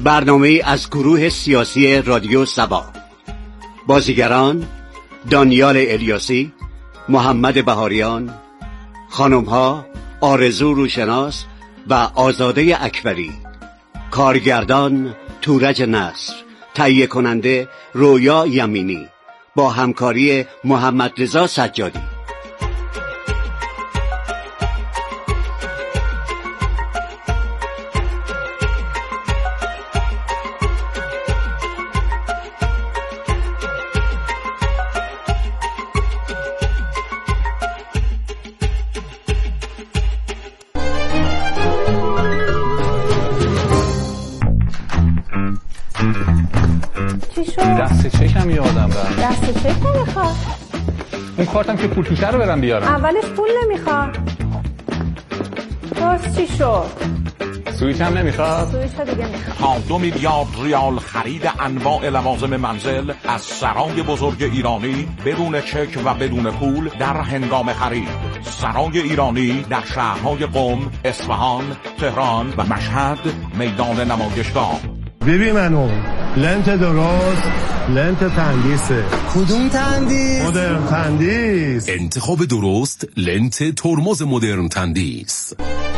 برنامه از گروه سیاسی رادیو سبا. بازیگران: دانیال الیاسی، محمد بهاریان، خانم‌ها آرزو روشناس و آزاده اکبری. کارگردان: تورج نصر. تهیه کننده: رویا یمینی با همکاری محمد رضا سجادی. دست چکم یادم رفت. دست چک نمیخواد. اون کارتم که پول توشه رو برم بیارم. اولش پول نمیخواد. باز چی شد؟ سویچ هم نمیخواد. سویچ ها دیگه میخواد. 2 میلیارد ریال خرید انواع لوازم منزل از سرای بزرگ ایرانی بدون چک و بدون پول در هنگام خرید. سرای ایرانی در شهرهای قم، اصفهان، تهران و مشهد. میدان نمایشگاه. ببین منو لنت درست، لنت تندیسه. کدوم تندیس؟ مدرن تندیس. انتخاب درست، لنت ترمز مدرن تندیس.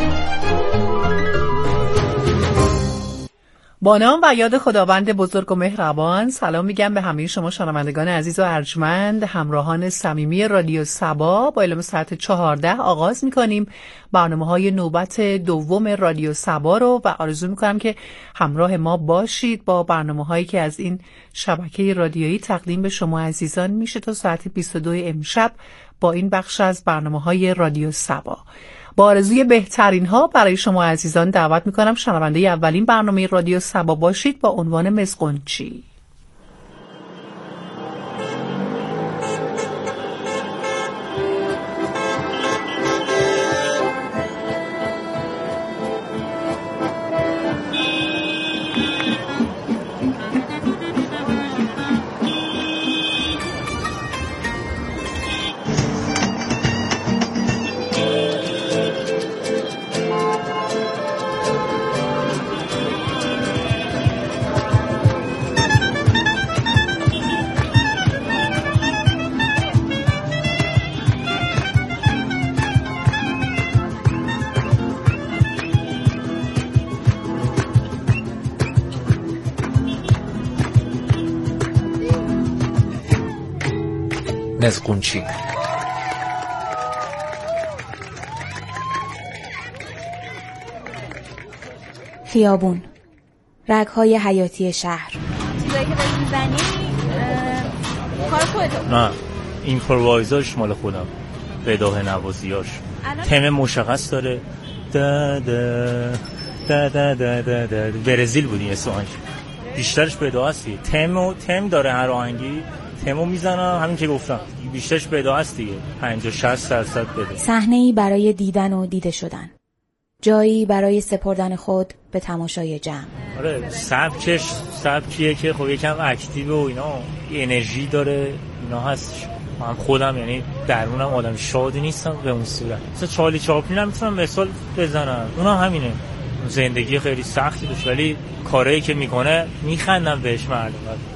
با نام و یاد خداوند بزرگ و مهربان، سلام میگم به همه شما شنوندگان عزیز و ارجمند، همراهان صمیمی رادیو سبا. با اعلام ساعت 14 آغاز میکنیم برنامه‌های نوبت دوم رادیو سبا رو و آرزو میکنم که همراه ما باشید با برنامه‌هایی که از این شبکه رادیویی تقدیم به شما عزیزان میشه تا ساعت 22 امشب با این بخش از برنامه‌های رادیو سبا. با آرزوی بهترین ها برای شما عزیزان دعوت میکنم شنونده اولین برنامه رادیو سبا باشید با عنوان مزقنچی. مزقنچی. خیابون، رگ‌های حیاتی شهر. چیزایی که داری میزنی کار خودت؟ نه، ایمپرووایزاش مال خودم، بداهه نوازیاش. تم مشخص داره. دا دا دا دا دا دا دا. برزیل بودی اسمش. بیشترش بداهه هستی. تم داره هر آهنگی. تمو میزنم همین که گفتم، بیشترش بداهه است دیگه. 50-60% بده. صحنه‌ای برای دیدن و دیده شدن، جایی برای سپردن خود به تماشای جمع. آره، سبکیه که خب یکم اکتیو و اینا، انرژی داره، اینا هست. من خودم یعنی درونم آدم شادی نیستم به اون صورت. مثلا چارلی چاپلین هم میتونم مثال بزنم، اونم همینه. زندگی خیلی سختی داشت ولی کارهایی که میکنه میخندم بهش مردم.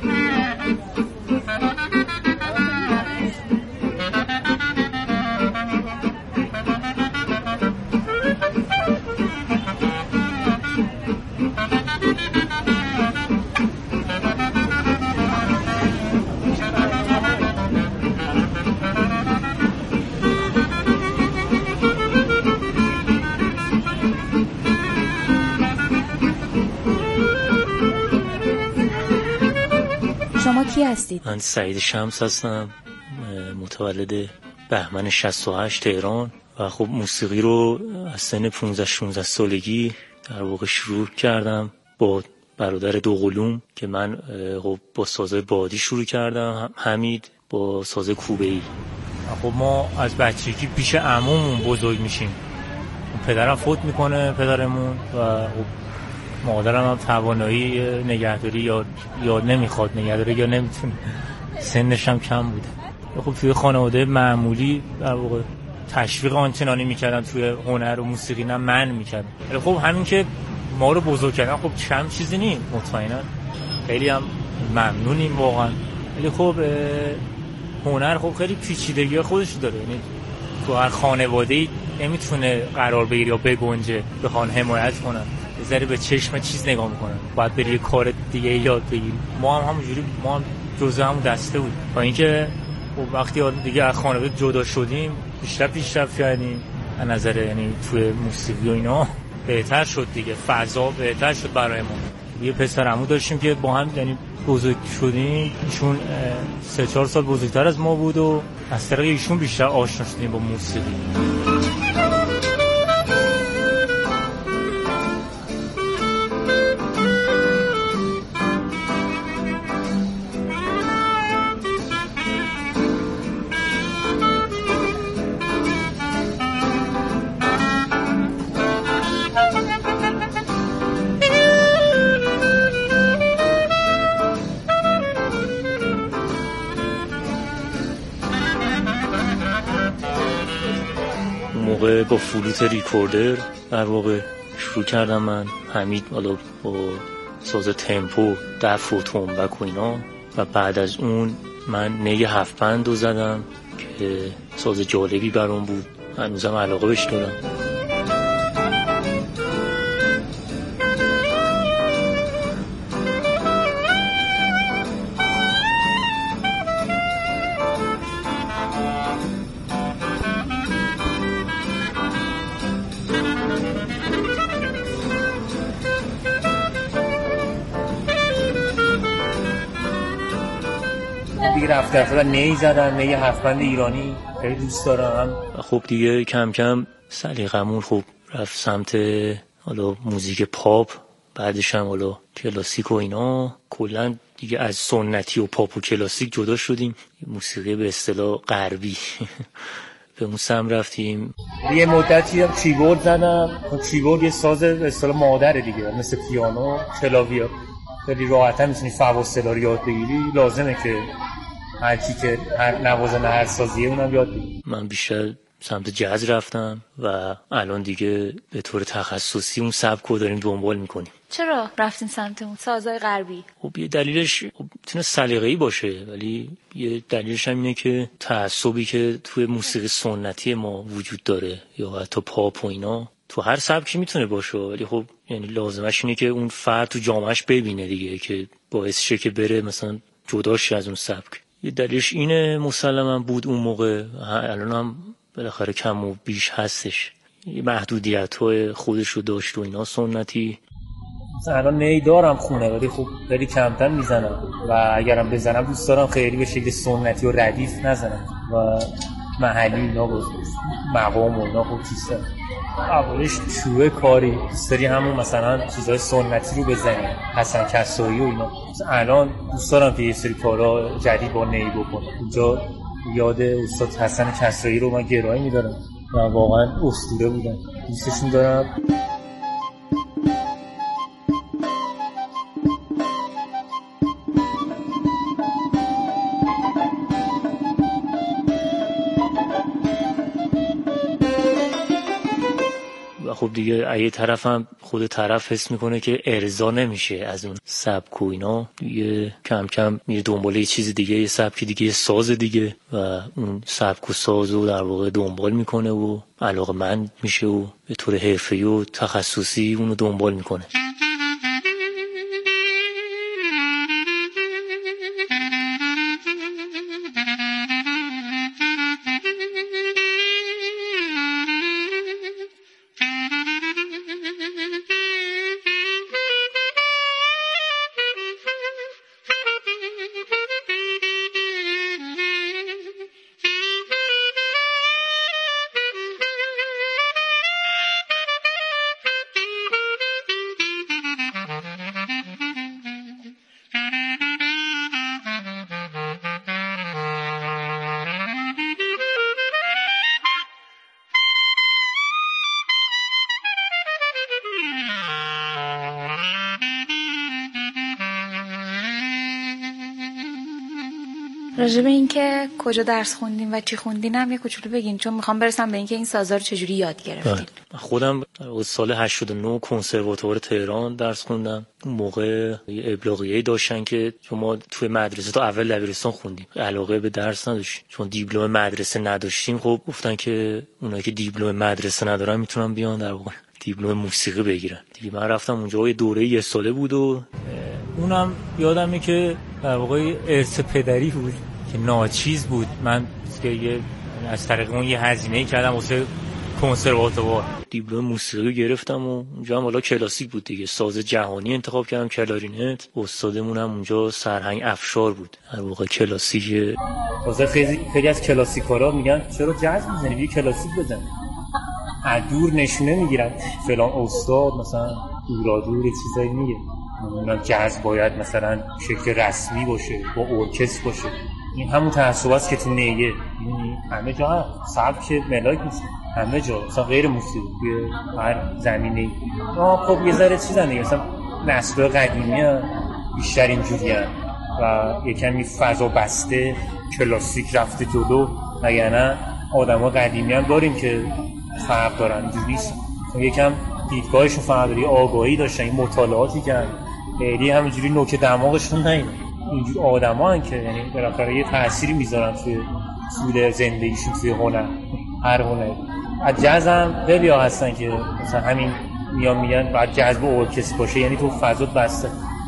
شما کی هستید؟ من سعید شمس هستم، متولد بهمن 68 تهران و خب موسیقی رو از سن 15-16 سالگی در واقع شروع کردم با برادر دوقلوم که من خب با سازهای بادی شروع کردم، حمید با ساز کوبه‌ای. خب ما از بچگی پیش عمومون بزرگ میشیم. پدرم فوت میکنه پدرمون و خب مادرم هم توانایی نگهداری یا نمیخواد نگهداری یا نمیتونه، سنش هم کم بوده. خب توی خانواده معمولی در واقع تشویق آنچنانی میکردن توی هنر و موسیقی، نه من میکردم. خب همین که ما رو بزرگ کردن. خب کم چیزی نیست مطمئنا، خیلی هم ممنونیم واقعا. ولی خب هنر خب خیلی پیچیدگی خودش داره، یعنی تو هر خانواده‌ای نمیتونه قرار بگیره یا بگنجه بخوان حمایت کنن، یه ذره به چشم چیز نگاه میکنن، باید بری کار دیگه یاد بگیری. ما هم همونجوری، ما هم جزء همون دسته بود. با اینکه وقتی دیگه از خانواده جدا شدیم بیشتر پیشرفت کردیم از نظر، یعنی توی موسیقی و اینا بهتر شد دیگه، فضا بهتر شد برای ما. یه پسر عمو داشتیم که با هم یعنی بزرگ شدیم، ایشون 3-4 سال بزرگتر از ما بود و از طریق ایشون بیشتر آشنا شدیم با موسیقی. با فلوت ریکوردر در واقع شروع کردم من، حمید حالا با ساز تمپو، دف و تنبک و اینا، و بعد از اون من نی 7 بند رو زدم که ساز جالبی برام بود، هنوزم علاقه بهش دارم. رفته نی زدن، نی 7 بند ایرانی خیلی دوست دارم. خب دیگه کم کم سلیقمون خب رفت سمت حالا موزیک پاپ، بعدش هم حالا کلاسیک و اینا. کلا دیگه از سنتی و پاپ و کلاسیک جدا شدیم، موسیقی به اصطلاح غربی به اون سم رفتیم. یه مدتی هم کیبورد زدم. کیبورد یه ساز به اصطلاح مادره دیگه، مثل پیانو، کلاویر. خیلی راحت‌تر میتونی فواصل رو یاد بگیری، لازمه که هر کی که هر نوازنده هر سازیه اونم یاد بگیره. من بیشتر سمت جاز رفتم و الان دیگه به طور تخصصی اون سبک رو داریم دنبال میکنیم. چرا رفتین سمت اون سازهای غربی؟ خب یه دلیلش میتونه سلیقه‌ای باشه، ولی یه دلیلش هم اینه که تعصبی که توی موسیقی سنتی ما وجود داره یا حتی پاپ و اینا، تو هر سبکی میتونه باشه، ولی خب یعنی لازمش اینه که اون فرد تو جامعهش ببینه دیگه، که باعث شه که بره مثلا جداش از اون سبک. یه دلیلش اینه مسلماً بود اون موقع، الان هم بالاخره کم و بیش هستش، یه محدودیت‌های خودش رو داشت و اینا سنتی. مثلا الان نی دارم خونه ولی خب خیلی کمتر میزنم و اگرم بزنم دوست دارم خیلی به شکل سنتی و ردیف نزنم و محلی اینا مقام و اینا. خب چیزه اولش شروع کاری دوست داری همون مثلا چیزهای سنتی رو بزنی، حسن کسایی و اینا. الان دوست دارم که یه سری کارا جدید با نی بکنم. اینجا یاد استاد حسن کسایی رو من گرایی میدارم و واقعا اسطوره بودن، دوستشون دارم. خب دیگه اگه طرفم خود طرف حس میکنه که ارضا نمیشه از اون سبک و اینا، دیگه کم کم میره دنبال یه چیز دیگه، یه سبک دیگه، یه ساز دیگه و اون سبک و سازو در واقع دنبال میکنه و علاقه‌مند میشه و به طور حرفه‌ای و تخصصی اونو دنبال میکنه. راجع به این که کجا درس خوندین و چی خوندین هم یه کوچولو بگین، چون میخوام برسم به این که این سازا رو چجوری یاد گرفتین. خودم سال 89 کنسرواتوار تهران درس خوندم. اون موقع ابلاغیه‌ای داشتن که ما توی مدرسه تا اول دبیرستان خوندیم، علاقه به درس نداشتیم چون دیپلم مدرسه نداشتیم. خب گفتن که اونایی که دیپلم مدرسه ندارن میتونن بیان در واقع دیپلم موسیقی بگیرن دیگه. من رفتم اونجا، یه دوره 1 ساله بود و اونم یادمه که در واقع ارث پدری بود که ناچیز بود. من که از طریق اون یه هزینه‌ای کردم واسه کنسرواتوار، دیپلم موسیقی گرفتم و اونجا هم حالا کلاسیک بود دیگه. ساز جهانی انتخاب کردم، کلارینت. استادمون هم اونجا سرهنگ افشار بود، در واقع کلاسیک. واسه خیلی از کلاسیکارا میگن چرا جاز میزنی، بیا کلاسیک بزن. از دور نشونه میگیرن فلان استاد مثلا دورادور چیزایی میگه، مثلا جاز باید مثلا شکل رسمی باشه، با ارکستر باشه. این همون تعصب است که تو نیه همه جا سبک ملاک نیست، همه جا مثلا غیر موسیقی هر زمینه‌ای. خب یه ذره چیزا دیگه، مثلا نسل قدیمی بیشتر اینجوریه و یکمی فضا بسته کلاسیک رفته جلو، وگرنه آدما قدیمی هم داریم که فرق دارن، اینجوری نیست. یکم دیدگاهشون فرق داره، آگاهی داشتن، این مطالعاتی کردن، خیلی همینجوری نوک دماغشون نه. اینجور آدما هن که یعنی بالاخره یه تأثیری میذارن توی طول زندگیشون، توی هنر، هر هنری. از جاز هم خیلی ها هستن که مثلا همین میگن باید جاز با ارکستر باشه، یعنی تو فضات بسته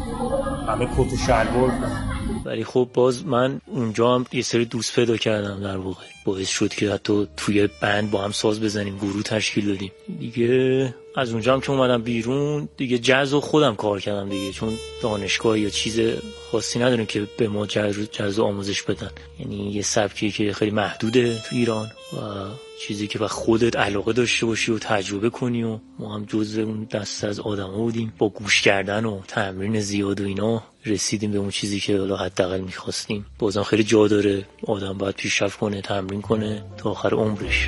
همه کت و شلوار. ولی خب باز من اونجا هم یه سری دوست پیدا کردم، در واقع باعث شد که حتی توی بند با هم ساز بزنیم، گروه تشکیل دادیم دیگه. از اونجا هم که اومدم بیرون دیگه جاز رو خودم کار کردم دیگه، چون دانشگاه یا چیز خاصی نداریم که به ما جاز آموزش بدن. یعنی یه سبکی که خیلی محدوده تو ایران و چیزی که با خودت علاقه داشته باشی و تجربه کنی، و ما هم جزء اون دسته از آدما بودیم. با گوش کردن و تمرین زیاد و اینا رسیدیم به اون چیزی که حالا حداقل می‌خواستیم. بازم خیلی جا داره، آدم باید پیشرفت کنه، تمرین کنه تا آخر عمرش.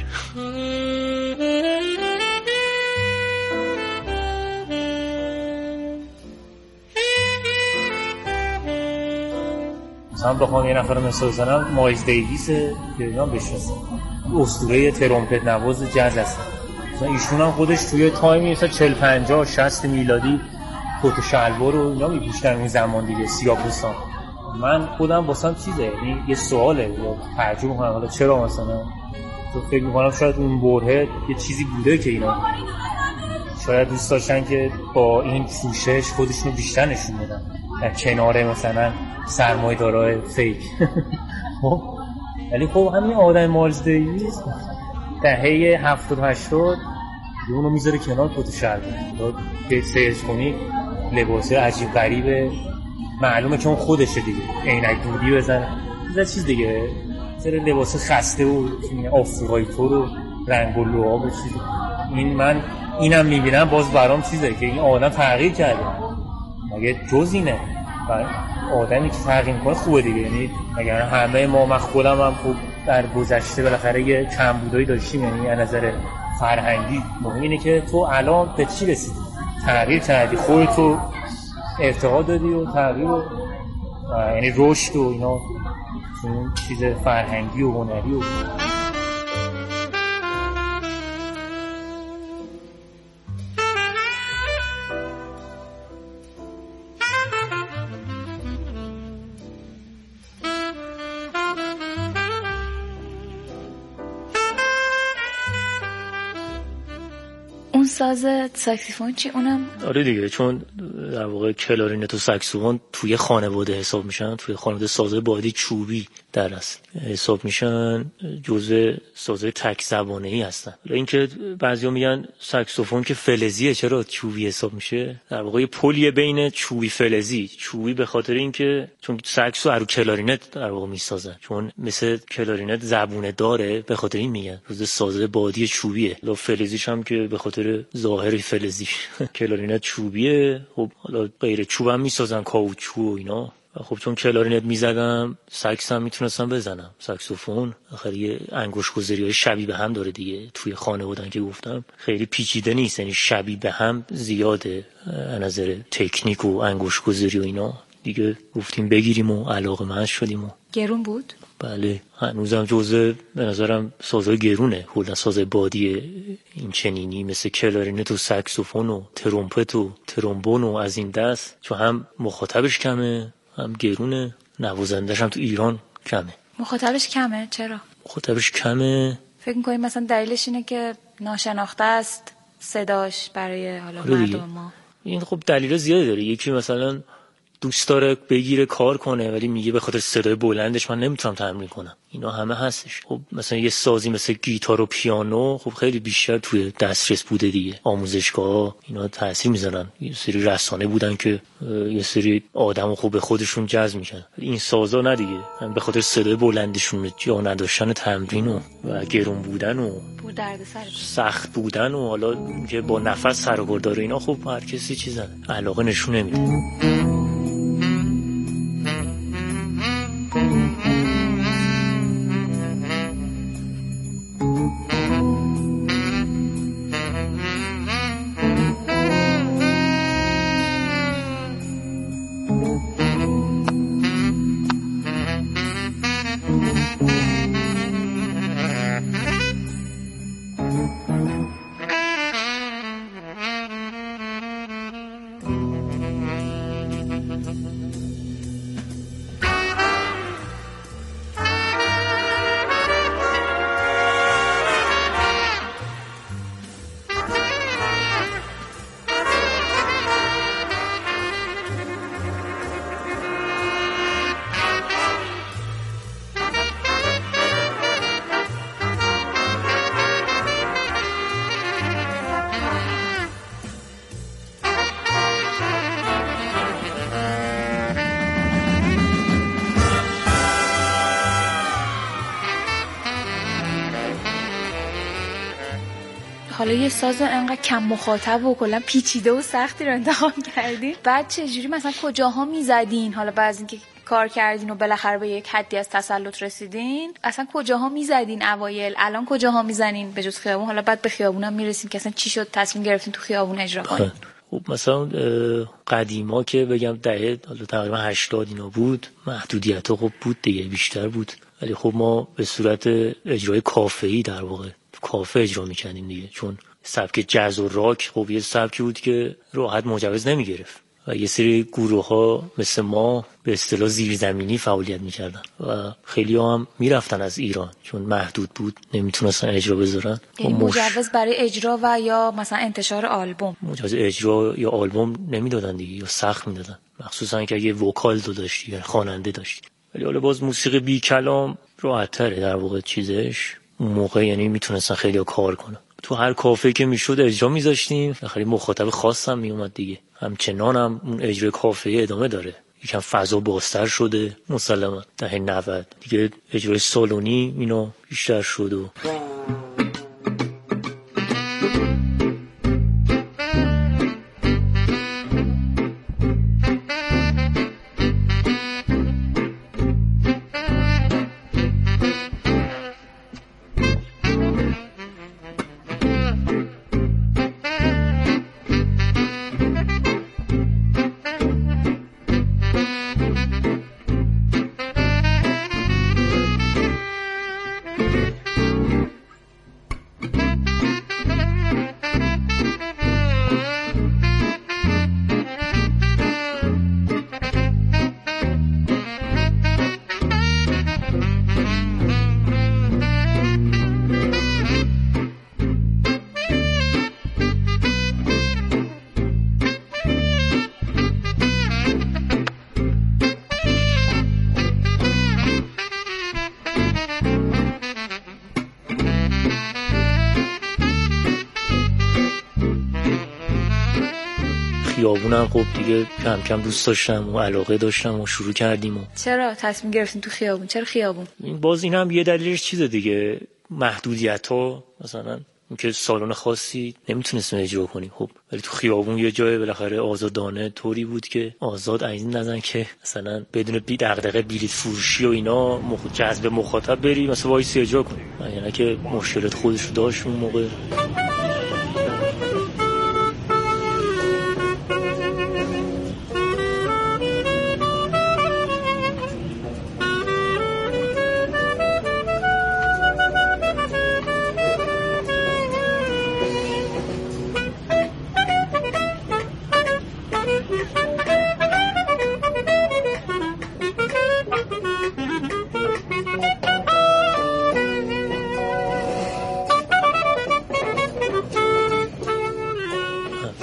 مثلا بخوام یه نفر مثال بزنم، مایلز دیویس که اینا بشناسن، اسطوره ترومپت نواز جاز هستن. مثلا ایشون هم خودش توی تایمی مثلا 40 50 60 میلادی کت و شلوار رو اینا میپوشتن اون زمان دیگه، سیاه‌پوستان. من خودم واسم چیزه، یعنی یه سواله یا تعجب می‌کنم حالا چرا مثلا تو فکر می‌کنم شاید اون برهه یه چیزی بوده که اینا شاید دوست داشتن که با این پوشش خودشونو بیشتر نشون بدن در کنار مثلا سرمایه‌دارای فیک. خب ولی خب همین آدم مایلز دیویس دهه 70 80 اونو میذاره کنار کت و شلوار، که سرچ کنی لباس عجیب غریبه، معلومه که اون خودشه دیگه، عینک دودی بزنه یه چیز دیگه، سر لباس خسته و آفریقایی طور و رنگ و لعاب و چیز. من اینم میبینم باز برام چیزه که این آدم تغییر کرده، مگه جز اینه؟ و آدمی که تغییر میکنه خوبه دیگه. یعنی اگر همه ما، من خودم هم خوب در گذشته بالاخره یه کمبودایی داشتیم، یعنی از نظر فرهنگی. مهم اینه که تو الان به چی رسیدی، تغییر کردی، خودتو ارتقا دادی و تغییر و یعنی رشد و اینا، چون چیز فرهنگی و هنری و ساز ساکسیفون چی اونم؟ آره دیگه، چون در واقع کلارینت و ساکسیفون توی خانواده حساب میشن، توی خانواده سازهای بادی چوبی در اصل حساب میشن، جزء سازهای تک زبانه‌ای هستن. اینکه بعضیا میگن ساکسیفون که فلزیه چرا چوبی حساب میشه، در واقع یه پلیه بین چوبی فلزی. چوبی به خاطر اینکه چون ساکسو رو کلارینت در واقع میسازن، چون مثل کلارینت زبونه داره، به خاطر این میگن جزء سازهای بادی چوبیه. لا فلزیش هم که به خاطر ظاهری فلزیش کلارینت چوبیه. خب حالا غیر چوب هم میسازن، کاوچو و اینا. خب چون کلارینت میزدم، ساکس هم میتونستم بزنم. ساکسوفون آخر یه انگشت گذاری‌های شبیه به هم داره دیگه. توی خانواده‌ان که گفتم خیلی پیچیده نیست، یعنی شبیه به هم زیاده از نظر تکنیک و انگشت گذاری و اینا. دیگه گفتیم بگیریم و علاقه‌مند شدیم و گرون بود؟ بله هنوزم جزء به نظرم سازهای گرونه. کلا سازهای بادی این چنینی مثل کلارینت و ساکسوفون و ترومپت و ترومبون و از این دست، چون هم مخاطبش کمه هم گرونه، نوازندش هم تو ایران کمه. مخاطبش کمه؟ چرا؟ مخاطبش کمه فکر می‌کنی مثلا دلیلش اینه که ناشناخته است صداش برای حالا مردم ما؟ این خب دلیل زیادی داره. یکی مثلا دوست داره بگیره کار کنه ولی میگه به خاطر صدای بلندش من نمیتونم تمرین کنم. اینا همه هستش. خب مثلا یه سازی مثل گیتار و پیانو خب خیلی بیشتر توی دسترس بوده دیگه. آموزشگاه اینا تاثیر میذارن. یه سری رسانه بودن که یه سری آدمو خوب به خودشون جذب میکنن. این سازا نه دیگه. به خاطر صدای بلندشون جا نداشتن تمرین و گرون بودن و سخت بودن و حالا که با نفس سر و کار داره اینا، خب هر کسی چیزن علاقه نشون نمیده. حالا یه ساز انقدر کم مخاطب و کلا پیچیده و سختی رو انتخاب کردین، بعد چجوری مثلا کجاها میزدین؟ حالا بعد اینکه کار کردین و بالاخره به یک حدی از تسلط رسیدین، اصلا کجاها میزدین اوایل؟ الان کجاها میزنین به جز خیابون؟ حالا بعد به خیابونم میرسیم که اصلا چی شد تصمیم گرفتین تو خیابون اجرا کنین؟ خب مثلا قدیما که بگم دهه حالا تقریبا 80 اینا بود، محدودیت‌ها خب بود دیگه، بیشتر بود، ولی خب ما به صورت اجرای کافه‌ای در واقع کافه اجرا می‌کردیم دیگه، چون سبک جاز و راک خب یه سبکی بود که راحت مجوز نمی‌گرفت و یه سری گروه‌ها مثل ما به اصطلاح زیرزمینی فعالیت می‌کردن و خیلی‌ها هم می‌رفتن از ایران چون محدود بود، نمی‌تونستن اجرا بذارن. یعنی مجوز برای اجرا و یا مثلا انتشار آلبوم؟ مجوز اجرا یا آلبوم نمیدادن دیگه، یا سخت میدادن، مخصوصا که اگه وکال داشتی یا خواننده داشتی. ولی حالا باز موسیقی بی کلام راحت‌تره در واقع چیزش اون موقع، یعنی میتونستن خیلی‌ها کار کنن. تو هر کافه که میشد اجرا میذاشتیم، خیلی مخاطب خاص هم میومد دیگه. همچنان هم اون اجرای کافه ادامه داره، یکم فضا بازتر شده مسلما. دهه 90 دیگه اجرای سالونی اینا بیشتر شد و خیابونم خب دیگه کم کم دوست داشتم و علاقه داشتم و شروع کردیم. و چرا تصمیم گرفتین تو خیابون؟ چرا خیابون؟ این هم یه دلیلش چیزه دیگه، محدودیت‌ها، مثلا اینکه سالن خاصی نمیتونستیم اجرا کنیم خب، ولی تو خیابون یه جای بالاخره آزادانه طوری بود که آزاد این نزن که مثلا بدون دغدغه بلیط فروشی و اینا جذب مخاطب بری مثلا وایسی اجرا کنی، یعنی که مشکلات خودش داشت اون موقع.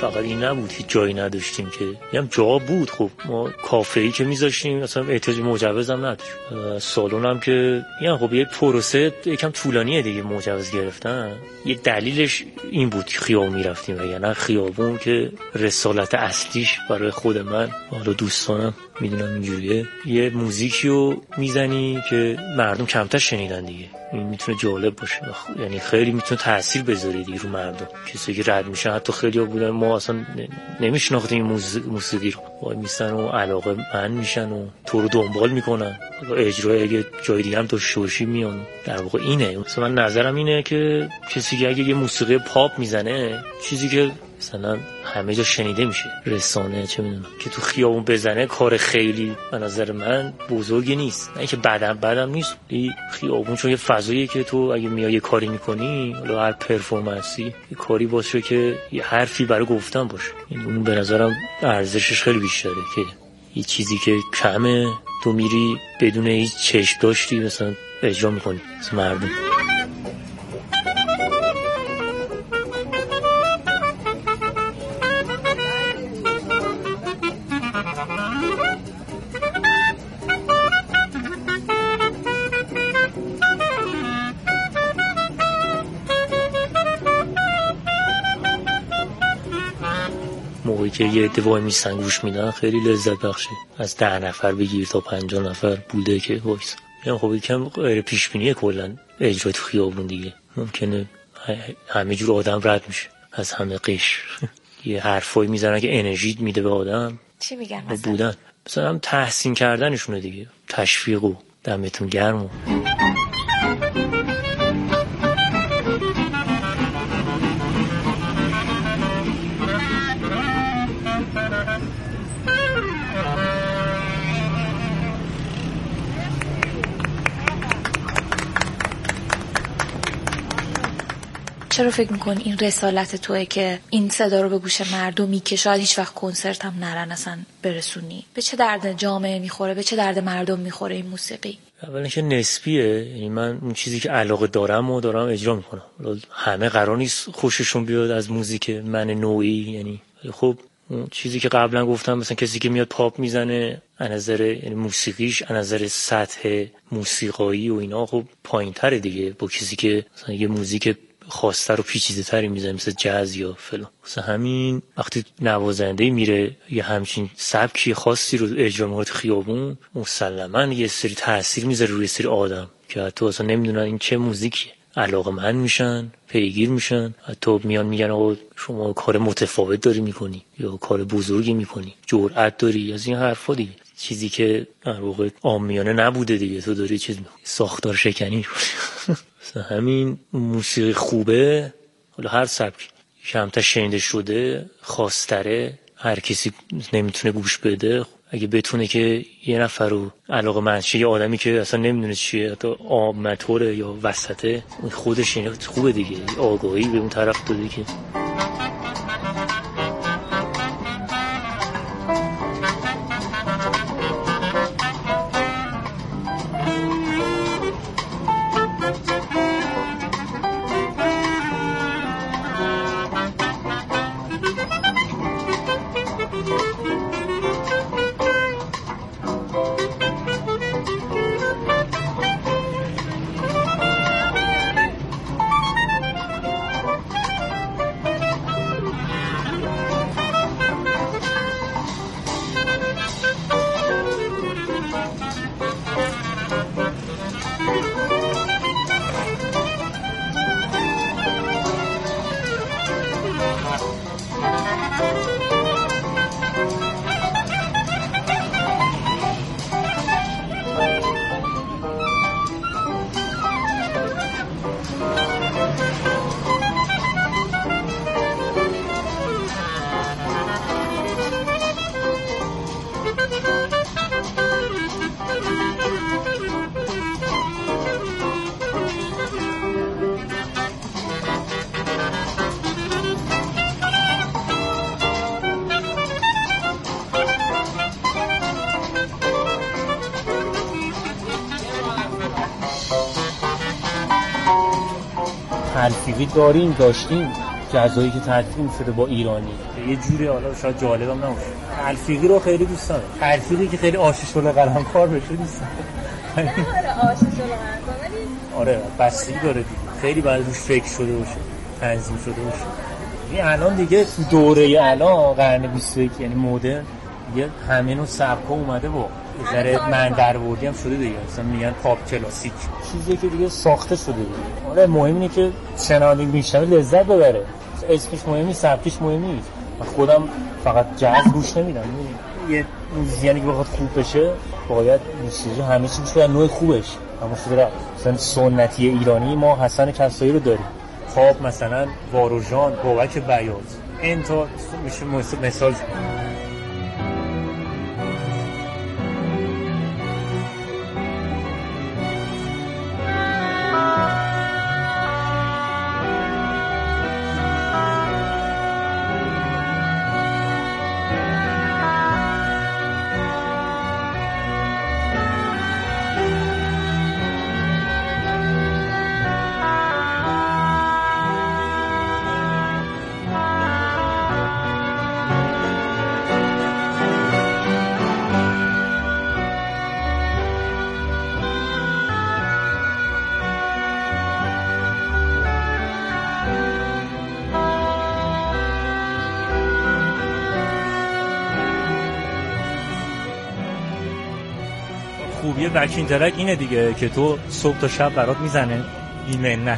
فقط این نبود که جایی نداشتیم که هم جا بود. خب ما کافه‌ای که میذاشتیم اصلا احتیاج مجوز هم نداشت. سالن هم که یعنی خب یه پروسه یکم طولانیه دیگه مجوز گرفتن. یه دلیلش این بود که خیابون میرفتیم و یعنی خیابون که رسالت اصلیش برای خود من حالا دوستانم میدونم اینجوریه، یه موزیکی رو میزنی که مردم کمتر شنیدن دیگه. این میتونه جالب باشه، یعنی خیلی میتونه تاثیر بذاره دیگه رو مردم. کسی که رد میشن حتی خیلی‌ها بودن ما اصلا نمیشناختیم این موسیقی رو، وای میسن و علاقه من میشن و تو رو دنبال میکنن. اجرای اگه جای دیگه هم تو شوشی میان. در واقع اینه مثلا من نظرم اینه که کسی که اگه یه موسیقی پاپ میزنه، چیزی که مثلا همه جا شنیده میشه، رسانه چه میدونم، که تو خیابون بزنه کار خیلی به نظر من بزرگی نیست. نه اینکه بعدم نیست، خیابون چون یه فضاییه که تو اگه میای یه کاری میکنی، حالا هر پرفورمنسی یه کاری باشه که یه حرفی برای گفتن باشه، یعنی اون به نظرم ارزشش خیلی بیشتره که یه چیزی که کمه تو میری بدون هیچ چشم داشتی مثلا اجرا میکنی مثلا مردم. موقعی که یه عده وای میستن گوش میدن خیلی لذت بخشه. از 10 نفر بگیر تا 50 نفر بوده که وایس. یعنی خب یکم غیر پیش بینیه کلا اجرای تو خیابون دیگه. ممکنه همه جور آدم رد میشه از همه قش. یه حرفایی میزنن که انرژی میده به آدم. چی میگن مثلا؟ بودن مثلا هم تحسین کردنشونه دیگه، تشویق و دمتون گرم و چرا فکر میکنی این رسالت توئه که این صدا رو به گوش مردمی که شاید هیچ وقت کنسرت هم نرن اصلا برسونی؟ به چه درد جامعه میخوره؟ به چه درد مردم میخوره این موسیقی؟ اولا که نسبیه، یعنی من اون چیزی که علاقه دارم اجرا میکنم. همه قرار نیست خوششون بیاد از موزیک من نوعی، یعنی خب اون چیزی که قبلا گفتم مثلا کسی که میاد پاپ میزنه از نظر یعنی موسیقیش از نظر سطح موسیقایی و اینا خب پایین‌تره دیگه با کسی که مثلا یه موزیک خاص‌تر و پیچیده‌تری میزنه مثل جاز یا فلان. مثلا همین وقتی نوازنده میره یه همچین سبکی خاصی رو اجرا میکنه تو خیابون، مسلماً یه سری تاثیر میذاره روی سری آدم که حتی اصلا نمیدونن این چه موزیکیه، علاقه‌مند میشن، پیگیر میشن، حتی میان میگن آقا شما کار متفاوت داری میکنی یا کار بزرگی میکنی، جرأت داری، از این حرفا دیگه. چیزی که در واقع عامیانه نبوده دیگه، تو داری چیز ساختار شکنی. مثلا همین موسیقی خوبه، حالا هر سبکی کمتر شنیده شده، خاص‌تره، هر کسی نمیتونه گوش بده. اگه بتونه که یه نفر رو علاقه منشه، یه آدمی که اصلا نمیدونه چیه، حتی آماتوره یا وسطه، خودش خوبه دیگه، آگاهی به اون طرف داده که تلفیقی داشتیم جزایی که تدوین شده با ایرانی یه جوری حالا شاید جالبم نباشه. تلفیقی رو خیلی دوست دارم. تلفیقی که خیلی آشش شده قلمکار بشه دوست دارم. آره آشش شده قلمکار ولی آره بستگی داره دیگه. خیلی باید روش فکر شده باشه، تنظیم شده باشه. این الان دیگه دوره الان قرن 21 یعنی مدرن دیگه همه نوع سبکا اومده با ذره من درآوردی هم شده دیگه. مثلا میگن پاپ کلاسیک، چیزی که دیگه ساخته شده دیگه. آره مهم اینه که شنونده میشنوه لذت ببره. اسمش مهم نیست، سبکش مهم نیست. من خودم فقط جاز گوش نمیدم. یه موزیانی که بخواد خوب بشه باید موسیقی همه چی بشه نوع خوبش. اما شده مثلا سنتی ایرانی ما حسن کسایی رو داریم. خواب مثلا واروژان، بابک بیاض. این تا میشه مثال خوبیه بکین ترک اینه دیگه که تو صبح تا شب برات میزنه بی منت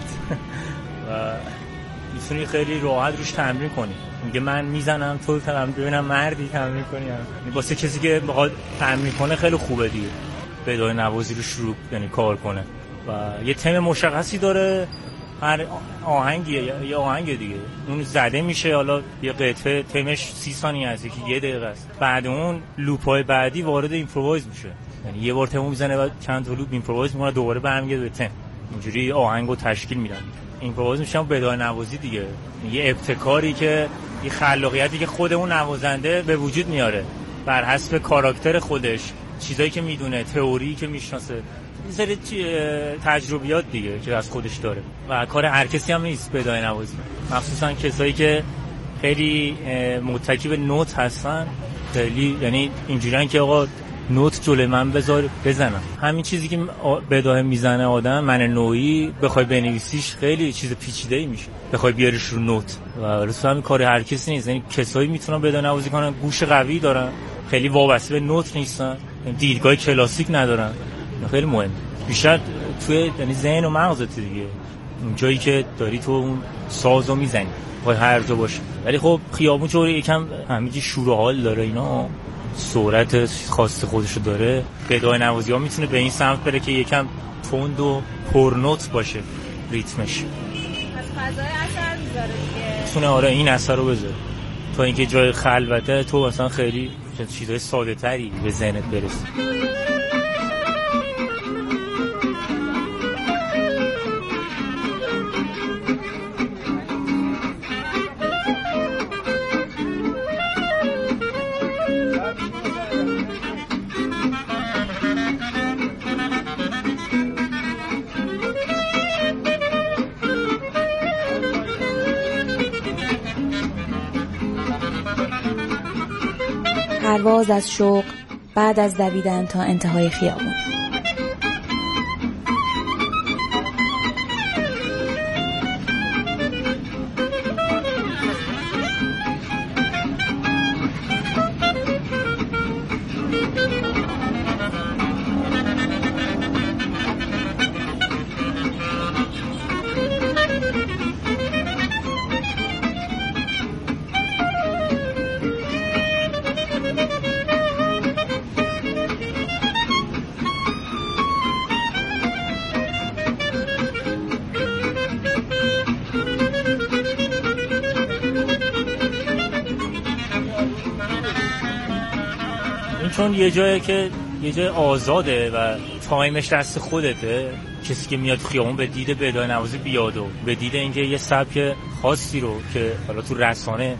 و میتونی خیلی راحت روش تمرین کنی. میگه من میزنم تو تمرین ببینم مردی تمرین کنی. واسه کسی که بخواد تمرین کنه خیلی خوبه دیگه بدای نوازی رو شروع یعنی کار کنه و یه تم مشخصی داره. هر آهنگیه یه آهنگ دیگه اون زده میشه. حالا یه قطعه تمش 30 ثانیه است یکی 1 دقیقه است. بعد اون لوپ‌های بعدی وارد ایمپرووایز میشه. یعنی یه بار تمو میزنه و چند تا لوپ ایمپرووایز میکنه دوباره برمیگرده به تم. اینجوری آهنگو تشکیل میدن. ایمپرووایز میشه بدای نوازی دیگه. یه ابتکاری که یه خلاقیتی که خود اون نوازنده به وجود میاره بر حسب کاراکتر خودش، چیزایی که میدونه، تئوری که میشناسه، یه سری تجربیات دیگه که از خودش داره و کار هر کسی هم نیست بدای نوازی. مخصوصا کسایی که خیلی متکی به نوت هستن، خیلی یعنی اینجوریه که آقا نوت جلوی من بذار بزنم. همین چیزی که بداهه میزنه آدم من نوعی بخوای بنویسیش خیلی چیز پیچیده‌ای میشه، بخوای بیاریش رو نوت و رسما همین کار هر کسی نیست. یعنی کسایی میتونن بداهه نوازی کنن گوش قوی دارن، خیلی وابسته به نوت نیستن، دیدگاه کلاسیک ندارن. خیلی مهم بیشتر توی یعنی ذهن و مغزت دیگه، اون جایی که داری تو اون سازو میزنی وای هر جا باشه. ولی خب خیابون چوری یکم همینجوری شور و حال داره، اینا صورت خاص خودشو داره. بدای نوازی ها میتونه به این سمت بره که یکم تند و پرنوت باشه ریتمش. از فضای اثر میذاره دیگه. میتونه آره این اثر رو بذاره تا اینکه جای خلوته تو اصلا خیلی چیزای ساده تری به ذهنت برسه. پرواز از شوق بعد از دویدن تا انتهای خیابان. چون یه جایی که یه جای آزاده و تایمش دست خودته، کسی که میاد خیابون به دید بدای نوازی بیاد و به دید اینکه یه سبک خاصی رو که حالا تو رسانه